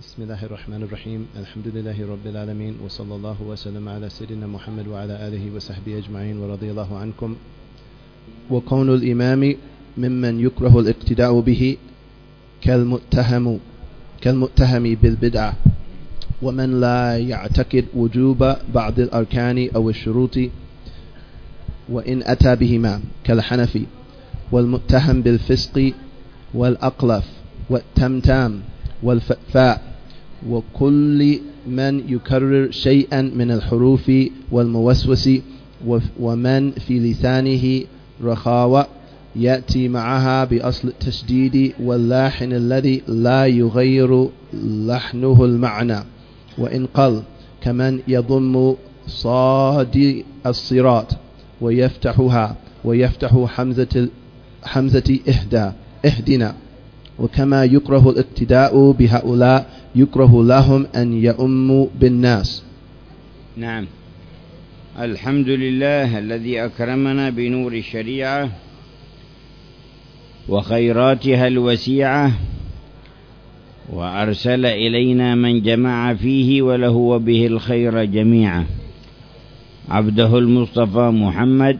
بسم الله الرحمن الرحيم. الحمد لله رب العالمين، وصلى الله وسلم على سيدنا محمد وعلى آله وصحبه أجمعين، ورضي الله عنكم. وكون الإمام ممن يكره الاقتداء به كالمتهم بالبدعة، ومن لا يعتقد وجوب بعض الأركان أو الشروط وإن أتى بهما كالحنفي، والمتهم بالفسق والأقلف والتمتام والفاء، وكل من يكرر شيئا من الحروف والموسوس ومن في لسانه رخاوة يأتي معها بأصل التشديد واللاحن الذي لا يغير لحنه المعنى وإن قل، كمن يضم صاد الصراط ويفتحها ويفتح حمزة اهدنا. وكما يكره الاقتداء بهؤلاء يكره لهم أن يؤموا بالناس. نعم، الحمد لله الذي أكرمنا بنور الشريعة وخيراتها الوسيعة، وأرسل إلينا من جمع فيه وله وبه الخير جميعا، عبده المصطفى محمد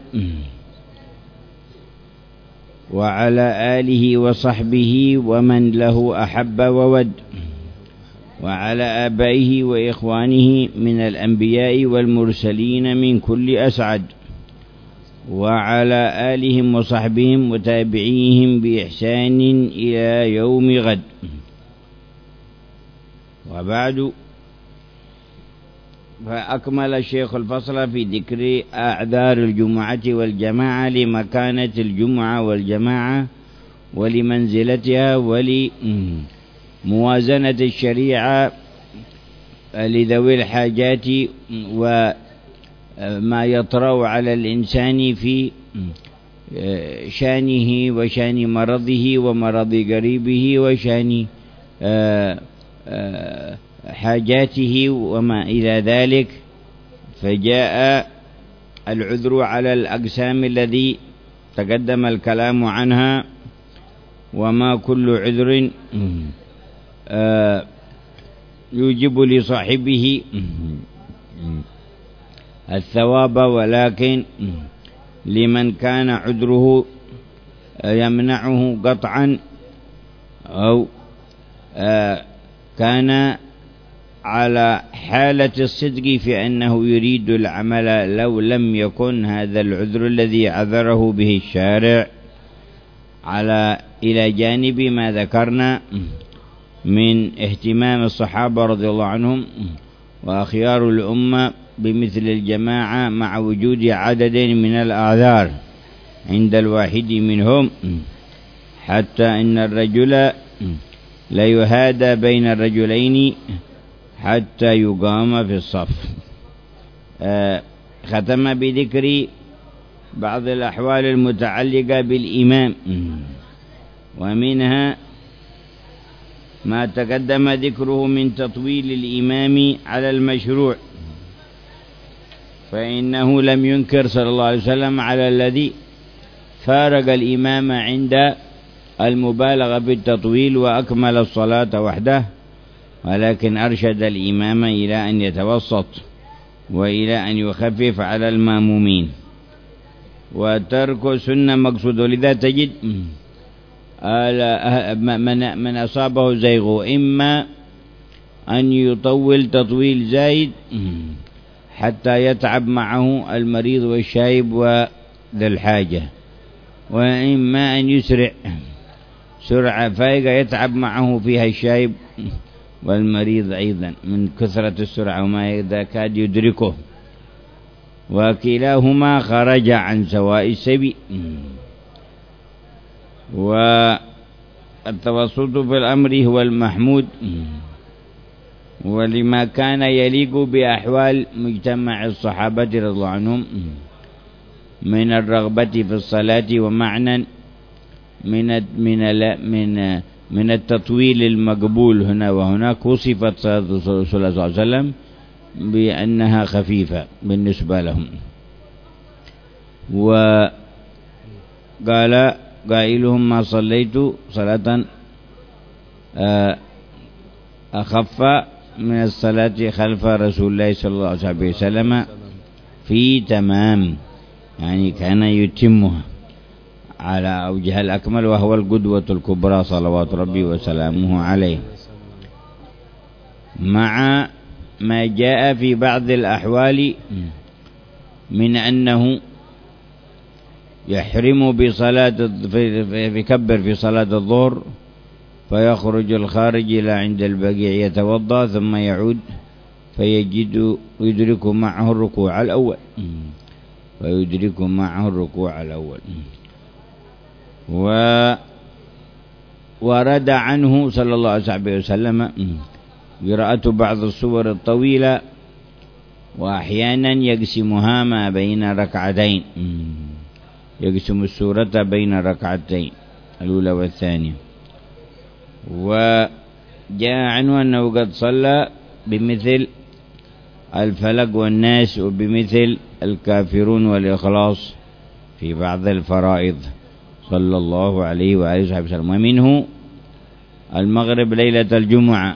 وعلى آله وصحبه ومن له أحب وود، وعلى آبائه وإخوانه من الأنبياء والمرسلين من كل أسعد، وعلى آلهم وصحبهم وتابعيهم بإحسان إلى يوم غد. وبعد، فأكمل الشيخ الفصل في ذكر أعذار الجمعة والجماعة لمكانة الجمعة والجماعة ولمنزلتها ولموازنة الشريعة لذوي الحاجات وما يطرأ على الإنسان في شانه وشان مرضه ومرض قريبه وشان حاجاته وما إلى ذلك. فجاء العذر على الأقسام الذي تقدم الكلام عنها، وما كل عذر يوجب لصاحبه الثواب، ولكن لمن كان عذره يمنعه قطعا أو كان على حالة الصدق في أنه يريد العمل لو لم يكن هذا العذر الذي عذره به الشارع، إلى جانب ما ذكرنا من اهتمام الصحابة رضي الله عنهم وأخيار الأمة بمثل الجماعة مع وجود عدد من الأعذار عند الواحد منهم، حتى إن الرجل لا يهادى بين الرجلين حتى يقام في الصف. ختم بذكر بعض الأحوال المتعلقة بالإمام، ومنها ما تقدم ذكره من تطويل الإمام على المشروع، فإنه لم ينكر صلى الله عليه وسلم على الذي فارق الإمام عند المبالغة بالتطويل وأكمل الصلاة وحده، ولكن أرشد الإمام إلى أن يتوسط وإلى أن يخفف على المامومين، وترك سنة مقصود. لذا تجد من أصابه زيغ إما أن يطول تطويل زايد حتى يتعب معه المريض والشايب وذا الحاجة، وإما أن يسرع سرعة فائقة يتعب معه فيها الشايب والمريض أيضا من كثرة السرعة وما إذا كاد يدركه، وكلاهما خرج عن سواء السبيل. والتوسط في الأمر هو المحمود، ولما كان يليق بأحوال مجتمع الصحابة رضي الله عنهم من الرغبة في الصلاة، ومعنى من التطويل المقبول هنا وهناك. وصفت صلى الله عليه وسلم بأنها خفيفة بالنسبة لهم. وقال قائلهم: ما صليت صلاة أخف من الصلاة خلف رسول الله صلى الله عليه وسلم في تمام، يعني كان يتمها على أوجه الأكمل، وهو القدوة الكبرى صلوات ربي وسلامه عليه، مع ما جاء في بعض الأحوال من أنه يحرم بصلاة يكبر في صلاة الظهر فيخرج الخارج إلى عند البقيع يتوضأ ثم يعود يدرك معه الركوع الأول ورد عنه صلى الله عليه وسلم قراءة بعض السور الطويلة، وأحيانا يقسمها ما بين ركعتين، يقسم السورة بين ركعتين الأولى والثانية. وجاء عنه أنه قد صلى بمثل الفلق والناس وبمثل الكافرون والإخلاص في بعض الفرائض صلى الله عليه وآله وسلم. ومنه المغرب ليلة الجمعة،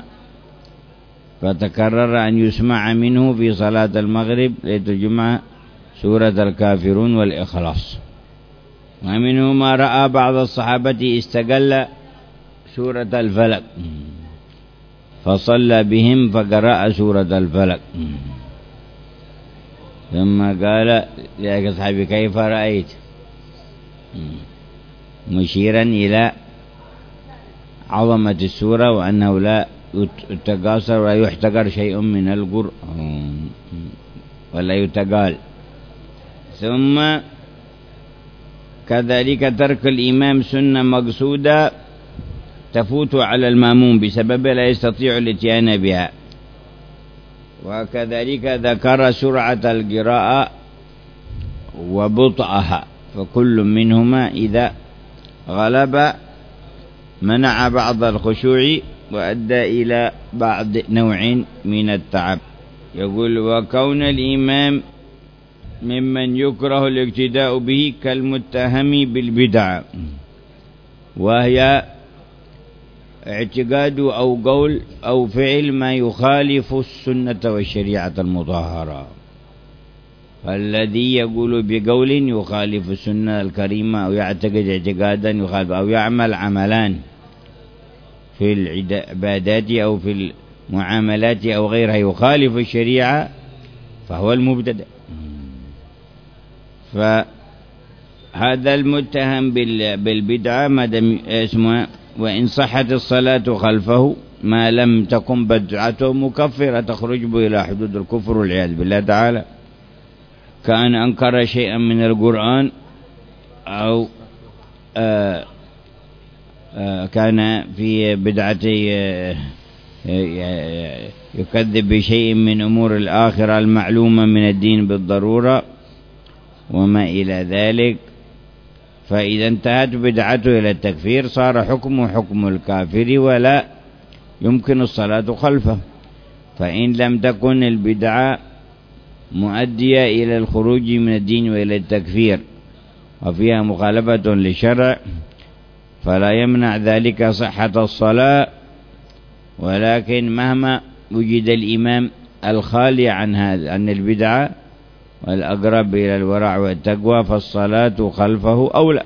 فتكرر أن يسمع منه في صلاة المغرب ليلة الجمعة سورة الكافرون والإخلاص. ومنه ما رأى بعض الصحابة استقل سورة الفلق فصلى بهم فقرأ سورة الفلق، ثم قال يا أصحابي كيف رأيت، مشيرا إلى عظمة السورة وأنه لا يتقاصر ولا يحتقر شيء من القرآن ولا يتقال. ثم كذلك ترك الإمام سنة مقصودة تفوت على المأموم بسبب لا يستطيع الاتيان بها. وكذلك ذكر سرعة القراءة وبطئها، فكل منهما إذا غلب منع بعض الخشوع وأدى إلى بعض نوع من التعب. يقول وكون الإمام ممن يكره الاقتداء به كالمتهم بالبدع، وهي اعتقاد أو قول أو فعل ما يخالف السنة والشريعة المطهرة. فالذي يقول بقول يخالف السنة الكريمة أو يعتقد اعتقادا يخالف أو يعمل عملان في العبادات أو في المعاملات أو غيرها يخالف الشريعة فهو المبتدع. فهذا المتهم بالبدعة ما اسمه، وإن صحت الصلاة خلفه ما لم تكن بدعته مكفرة تخرج به إلى حدود الكفر والعياذ بالله تعالى، كأن أنكر شيئا من القرآن أو كان في بدعة يكذب بشيء من أمور الآخرة المعلومة من الدين بالضرورة وما إلى ذلك. فإذا انتهت بدعته إلى التكفير صار حكمه حكم الكافر ولا يمكن الصلاة خلفه. فإن لم تكن البدعة مؤدية إلى الخروج من الدين وإلى التكفير وفيها مخالفة للشرع فلا يمنع ذلك صحة الصلاة، ولكن مهما وجد الإمام الخالي عن البدعة والأقرب إلى الورع والتقوى فالصلاة خلفه أولى.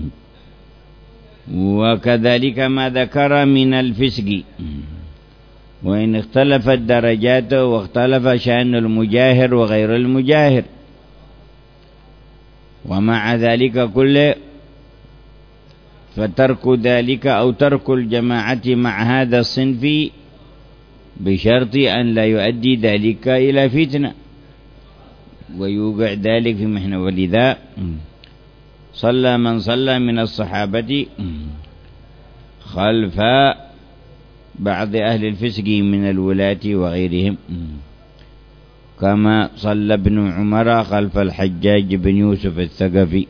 وكذلك ما ذكر من الفسق، وإن اختلفت درجاته واختلف شأن المجاهر وغير المجاهر، ومع ذلك كله فترك ذلك أو ترك الجماعة مع هذا الصنف بشرط أن لا يؤدي ذلك إلى فتنة ويوقع ذلك في محنة. ولذا صلى من صلى من الصحابة خلف بعض أهل الفسق من الولاة وغيرهم، كما صلى ابن عمر خلف الحجاج بن يوسف الثقفي،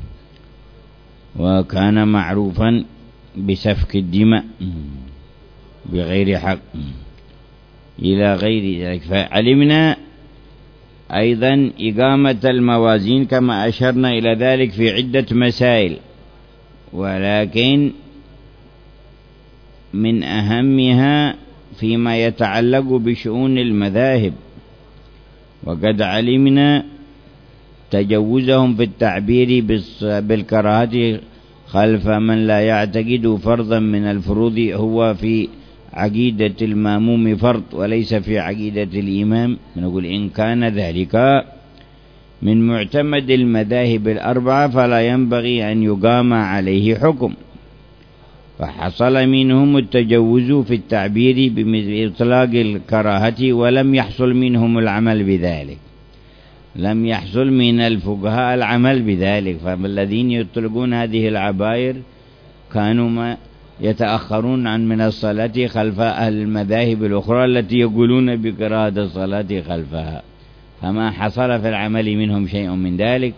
وكان معروفا بسفك الدماء بغير حق إلى غير ذلك. فعلمنا أيضا إقامة الموازين كما أشرنا إلى ذلك في عدة مسائل، ولكن من أهمها فيما يتعلق بشؤون المذاهب، وقد علمنا تجوزهم في التعبير بالكراهة خلف من لا يعتقد فرضا من الفروض هو في عقيدة المأموم فرض وليس في عقيدة الإمام. نقول إن كان ذلك من معتمد المذاهب الأربعة فلا ينبغي أن يقام عليه حكم، فحصل منهم التجوز في التعبير بإطلاق الكراهة ولم يحصل منهم العمل بذلك، لم يحصل من الفقهاء العمل بذلك. فالذين يطلقون هذه العبائر كانوا ما يتأخرون عن من الصلاة خلف أهل المذاهب الأخرى التي يقولون بكراهة الصلاة خلفها، فما حصل في العمل منهم شيء من ذلك،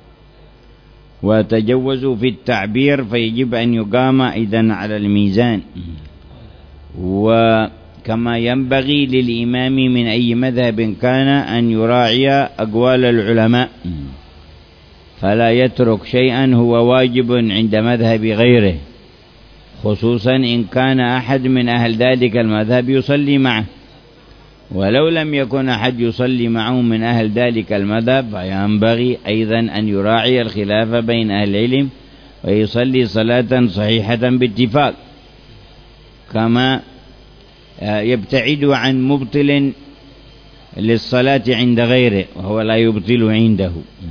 وتجوزوا في التعبير فيجب أن يقام إذن على الميزان. وكما ينبغي للإمام من أي مذهب كان أن يراعي أقوال العلماء، فلا يترك شيئا هو واجب عند مذهب غيره، خصوصا إن كان أحد من أهل ذلك المذهب يصلي معه، ولو لم يكن أحد يصلي معه من أهل ذلك المذهب فينبغي أيضا أن يراعي الخلاف بين أهل العلم ويصلي صلاة صحيحة باتفاق، كما يبتعد عن مبطل للصلاة عند غيره وهو لا يبطل عنده،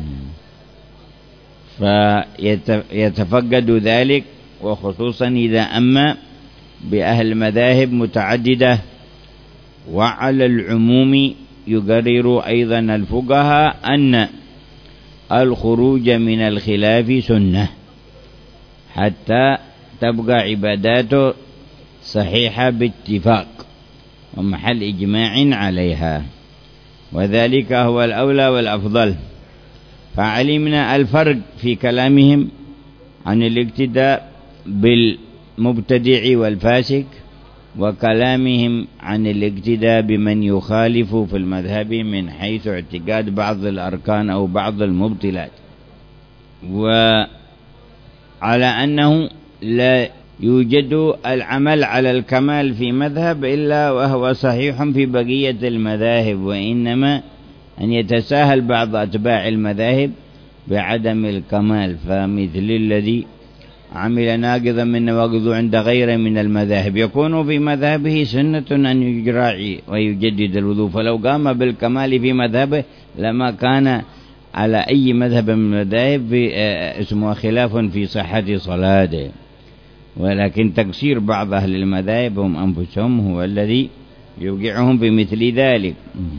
فيتفقد ذلك، وخصوصا إذا أما بأهل مذاهب متعددة. وعلى العموم يقرر أيضا الفقهاء أن الخروج من الخلاف سنة حتى تبقى عباداته صحيحة باتفاق ومحل إجماع عليها، وذلك هو الأولى والأفضل. فعلمنا الفرق في كلامهم عن الاقتداء بالمبتدع والفاسق، وكلامهم عن الاقتداء بمن يخالف في المذهب من حيث اعتقاد بعض الأركان أو بعض المبطلات، وعلى أنه لا يوجد العمل على الكمال في مذهب إلا وهو صحيح في بقية المذاهب، وإنما أن يتساهل بعض أتباع المذاهب بعدم الكمال، فمثل الذي عمل ناقضا من نواقضه عند غيره من المذاهب يكون في مذهبه سنة أن يراعي ويجدد الوضوء، فلو قام بالكمال في مذهبه لما كان على أي مذهب من المذاهب اسمه خلاف في صحة صلاته. ولكن تقصير بعض أهل المذاهب هم أنفسهم هو الذي يوقعهم بمثل ذلك،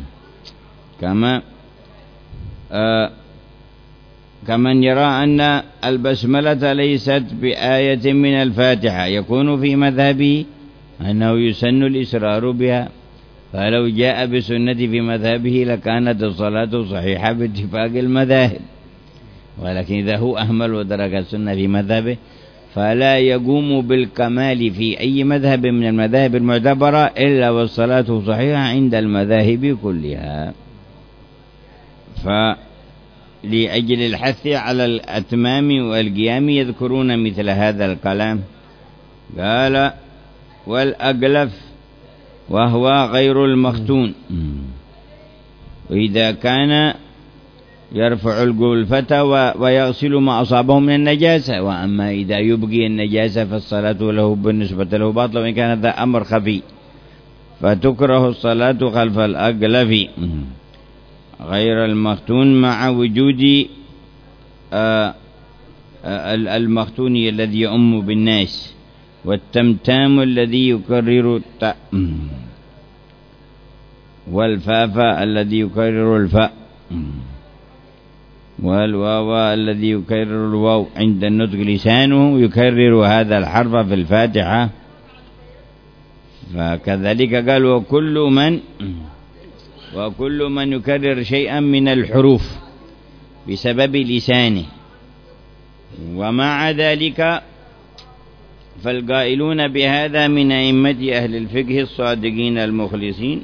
كمن يرى أن البسملة ليست بآية من الفاتحة يكون في مذهبه أنه يسن الإسرار بها، فلو جاء بسنة في مذهبه لكانت الصلاة صحيحة باتفاق المذاهب. ولكن إذا هو أهمل ودرك السنة في مذهبه فلا يقوم بالكمال في أي مذهب من المذاهب المعتبرة إلا والصلاة صحيحة عند المذاهب كلها. لأجل الحث على الأتمام والقيام يذكرون مثل هذا الكلام. قال والأقلف وهو غير المختون، وإذا كان يرفع القلفة ويغسل ما أصابه من النجاسة، وأما إذا يبقي النجاسة فالصلاة له بالنسبة له باطلة، وإن كان هذا أمر خفي فتكره الصلاة خلف الأقلف غير المختون مع وجود المختون الذي يؤم بالناس، والتمتام الذي يكرر التاء، والفاف الذي يكرر الفاء، والواو الذي يكرر الواو عند النطق لسانه يكرر هذا الحرف في الفاتحة. فكذلك قال وكل من يكرر شيئا من الحروف بسبب لسانه. ومع ذلك فالقائلون بهذا من أئمة أهل الفقه الصادقين المخلصين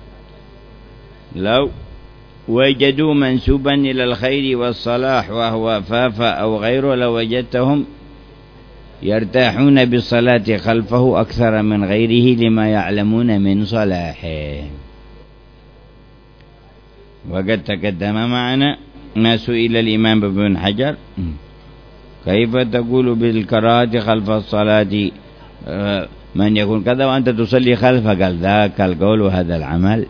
لو وجدوا منسوبا إلى الخير والصلاح وهو فاف أو غيره لوجدتهم يرتاحون بالصلاة خلفه أكثر من غيره لما يعلمون من صلاحه. وقد تقدم معنا ما سئل الإمام ابن حجر كيف تقول بالكراهة خلف الصلاة من يكون كذا وأنت تصلي خلفه؟ قال ذاك القول وهذا العمل.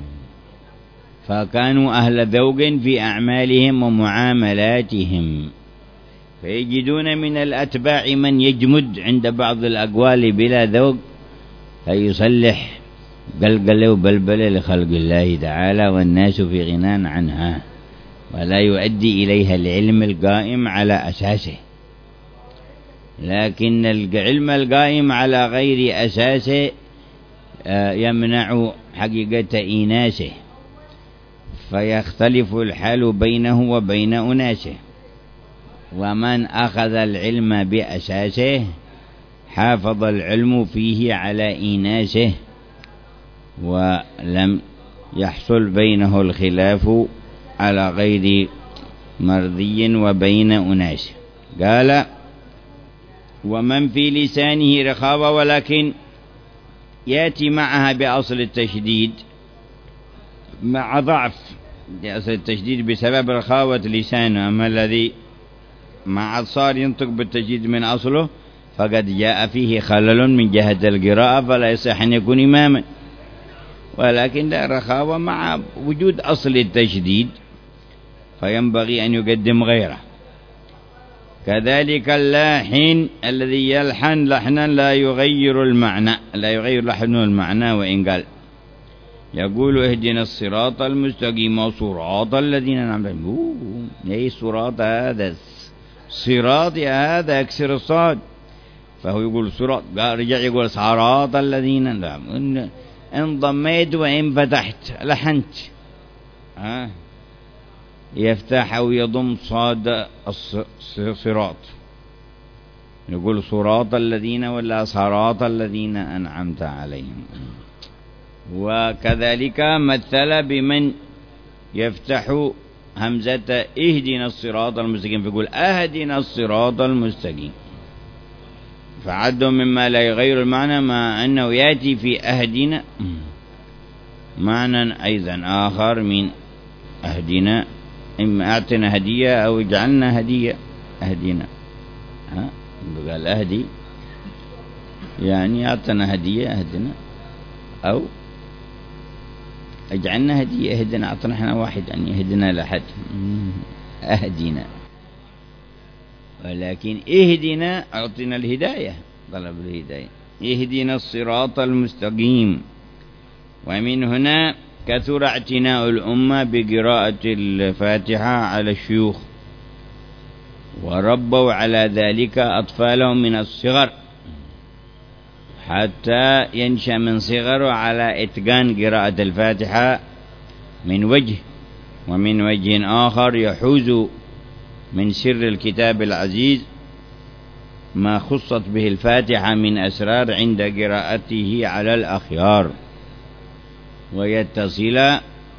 فكانوا أهل ذوق في أعمالهم ومعاملاتهم، فيجدون من الأتباع من يجمد عند بعض الأقوال بلا ذوق فيصلح قلقل وبلبل لخلق الله تعالى والناس في غنى عنها، ولا يؤدي إليها العلم القائم على أساسه. لكن العلم القائم على غير أساسه يمنع حقيقة إيناسه، فيختلف الحال بينه وبين أناسه. ومن أخذ العلم بأساسه حافظ العلم فيه على إيناسه، ولم يحصل بينه الخلاف على غير مرضي وبين أناسه. قال ومن في لسانه رخاوة ولكن يأتي معها بأصل التشديد مع ضعف أصل التشديد بسبب رخاوة لسانه، أما الذي مع صار ينطق بالتشديد من أصله فقد جاء فيه خلل من جهة القراءة فلا يصح أن يكون إماما، ولكن لا رخاوة مع وجود أصل التشديد فينبغي أن يقدم غيره. كذلك اللاحن الذي يلحن لحنا لا يغير المعنى، لا يغير لحنه المعنى، وإن قال يقول اهدنا الصراط المستقيم صراط الذين أنعمت عليهم، أي صراط هذا صراط هذا اكسر الصاد، فهو يقول صراط، رجع يقول صراط الذين، إن ضميت وإن فتحت لحنت، يفتح أو يضم صاد الصراط، يقول صراط الذين ولا صراط الذين أنعمت عليهم. وكذلك مثل بمن يفتح همزة اهدنا الصراط المستقيم فيقول أهدنا الصراط المستقيم، فعده مما لا يغير المعنى، مع أنه يأتي في أهدنا معنى أيضا آخر من أهدنا، إما أعطنا هدية أو اجعلنا هدية. أهدنا قال أهدي يعني أعطنا هدية أهدنا، أو اجعلنا هدية اهدنا، أعطنا احنا واحد يعني اهدنا لحد أهدنا، ولكن اهدنا أعطنا الهداية، طلب الهداية، اهدنا الصراط المستقيم. ومن هنا كثر اعتناء الأمة بقراءة الفاتحة على الشيوخ، وربوا على ذلك أطفالهم من الصغر حتى ينشأ من صغره على إتقان قراءة الفاتحة من وجه، ومن وجه آخر يحوز من سر الكتاب العزيز ما خصت به الفاتحة من أسرار عند قراءته على الأخيار، ويتصل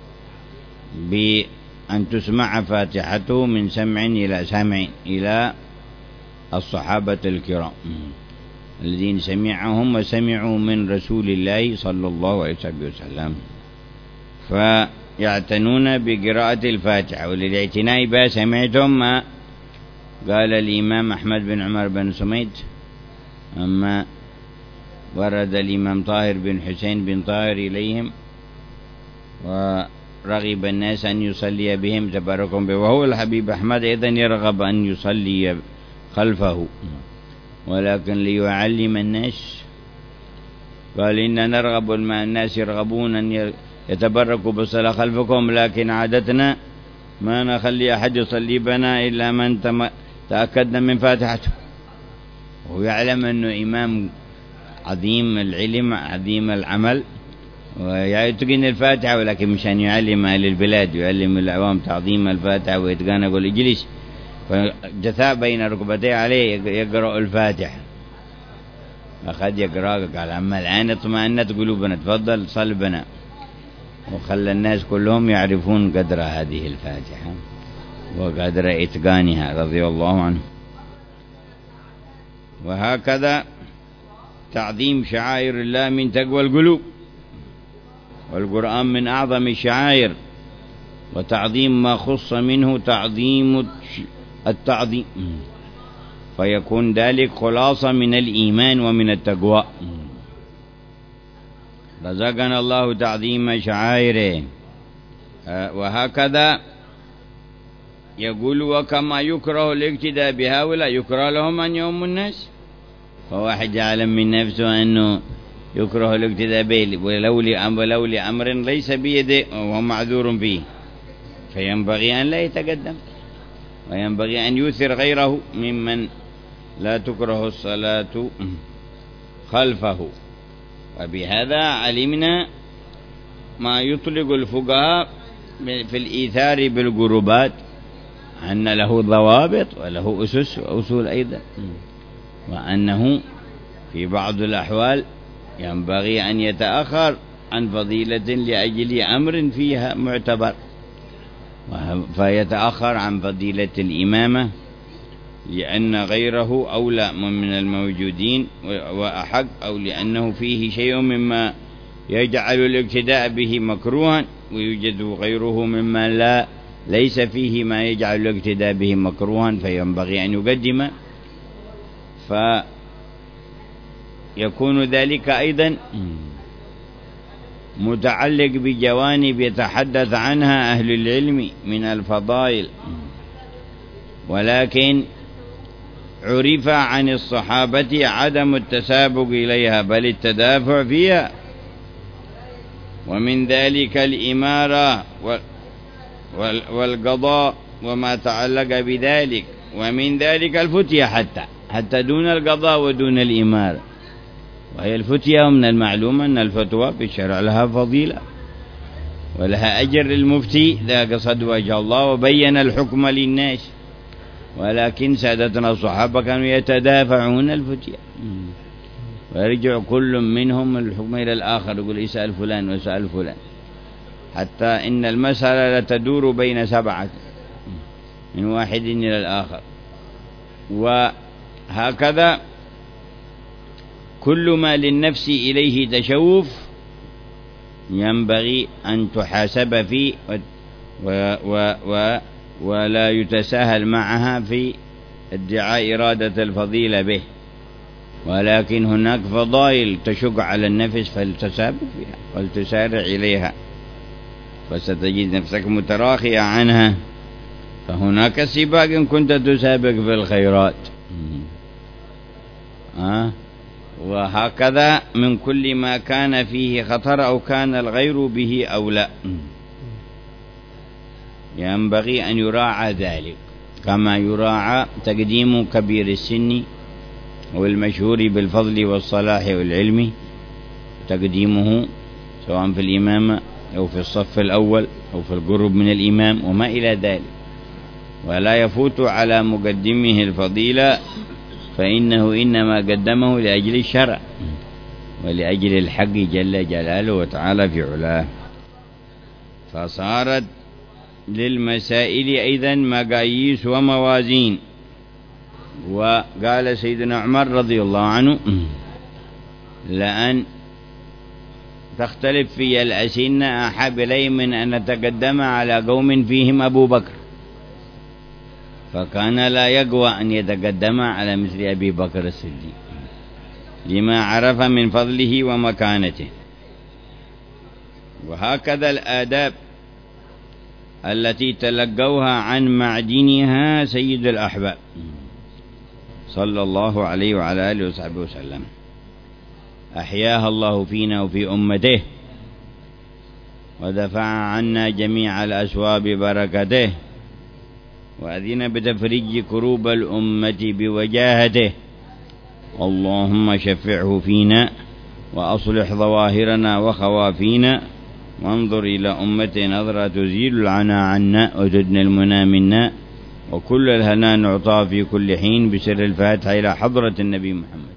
بأن تسمع فاتحته من سمع إلى سمع إلى الصحابة الكرام الذين سمعهم وسمعوا من رسول الله صلى الله عليه وسلم، فيعتنون بقراءة الفاتحة. وللاعتناء بها سمعتم ما قال الإمام أحمد بن عمر بن سميد أما ورد الإمام طاهر بن حسين بن طاهر إليهم ورغب الناس أن يصلي بهم تباركهم به، وهو الحبيب أحمد أيضا يرغب أن يصلي خلفه، ولكن ليعلم الناس قال إن نرغب ما الناس يرغبون أن يتبركوا بالصلاة خلفكم، لكن عادتنا ما نخلي أحد يصلي بنا إلا من تأكدنا من فاتحته. ويعلم أنه إمام عظيم العلم عظيم العمل ويتقن الفاتحة، ولكن مشان يعلم أهل البلاد يعلم العوام تعظيم الفاتحة ويتقن، يقول اجلس، فجثاء بين ركبتيه عليه يقرأ الفاتحة، أخذ يقرأ قال أما الآن اطمأنت قلوبنا تفضل صل بنا، وخلى الناس كلهم يعرفون قدر هذه الفاتحة وقدر إتقانها رضي الله عنه. وهكذا تعظيم شعائر الله من تقوى القلوب، والقرآن من أعظم الشعائر، وتعظيم ما خص منه تعظيم التعظيم، فيكون ذلك خلاصة من الإيمان ومن التقوى. رزقنا الله تعظيم شعائره. وهكذا يقول وكما يكره الاقتداء بهؤلاء يكره لهم أن يؤموا الناس، فواحد يعلم من نفسه أنه يكره الاقتداء به ولو لأمر ليس بيده وهو معذور فيه، فينبغي أن لا يتقدم، وينبغي أن يؤثر غيره ممن لا تكره الصلاة خلفه. وبهذا علمنا ما يطلق الفقهاء في الإيثار بالقربات أن له ضوابط وله أسس وأصول أيضا، وأنه في بعض الأحوال ينبغي أن يتأخر عن فضيلة لأجل أمر فيها معتبر، فيتأخر عن فضيلة الإمامة لأن غيره أولى من الموجودين وأحق، أو لأنه فيه شيء مما يجعل الاقتداء به مكروها، ويوجد غيره مما ليس فيه ما يجعل الاقتداء به مكروها، فينبغي أن يقدم. فيكون ذلك أيضا متعلق بجوانب يتحدث عنها أهل العلم من الفضائل، ولكن عرف عن الصحابة عدم التسابق إليها بل التدافع فيها، ومن ذلك الإمارة والقضاء وما تعلق بذلك، ومن ذلك الفتية حتى دون القضاء ودون الإمارة. وهي الفتية من المعلوم أن الفتوى في الشرع لها فضيلة ولها أجر للمفتي إذا قصد وجه الله وبين الحكم للناس، ولكن سادتنا الصحابة كانوا يتدافعون الفتية، ويرجع كل منهم الحكم إلى الآخر، يقول اسأل فلان واسأل فلان، حتى إن المسألة تدور بين 7 من واحد إلى الآخر. وهكذا كل ما للنفس إليه تشوف ينبغي أن تحاسب فيه ولا يتساهل معها في ادعاء إرادة الفضيلة به، ولكن هناك فضائل تشق على النفس فلتسابق فيها ولتسارع إليها، فستجد نفسك متراخية عنها، فهناك سباق إن كنت تسابق في الخيرات. وهكذا من كل ما كان فيه خطر أو كان الغير به أو لا ينبغي أن يراعى ذلك، كما يراعى تقديم كبير السن والمشهور بالفضل والصلاح والعلم، تقديمه سواء في الإمامة أو في الصف الأول أو في القرب من الإمام وما إلى ذلك، ولا يفوت على مقدمه الفضيلة، فإنه إنما قدمه لأجل الشرع ولأجل الحق جل جلاله وتعالى في علاه. فصارت للمسائل أيضا مقاييس وموازين. وقال سيدنا عمر رضي الله عنه لأن تختلف في الأسنة أحب إلي من أن نتقدم على قوم فيهم أبو بكر، فكان لا يقوى أن يتقدم على مثل أبي بكر الصديق لما عرف من فضله ومكانته. وهكذا الآداب التي تلقوها عن معدنها سيد الأحباب صلى الله عليه وعلى آله وصحبه وسلم، أحياها الله فينا وفي أمته، ودفع عنا جميع الأسواب ببركته، وأذن بتفريج كروب الأمة بوجاهته. اللهم شفعه فينا وأصلح ظواهرنا وخوافينا، وانظر إلى أمة نظرة تزيل العنا عنا وتدنى المنى منا، وكل الهنا نعطى في كل حين بسر الفاتحة إلى حضرة النبي محمد.